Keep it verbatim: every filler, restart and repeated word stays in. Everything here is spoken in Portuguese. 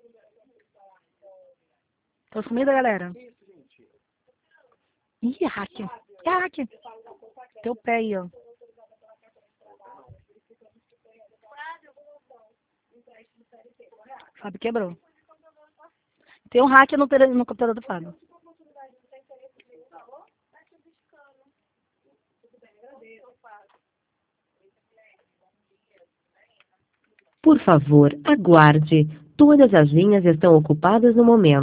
Tô sumida, galera. Ih, hack. É hack. Teu pé aí, ó. Fábio quebrou. Tem um hack no, tele- no computador do Fábio. Por favor, aguarde. Todas as linhas estão ocupadas no momento.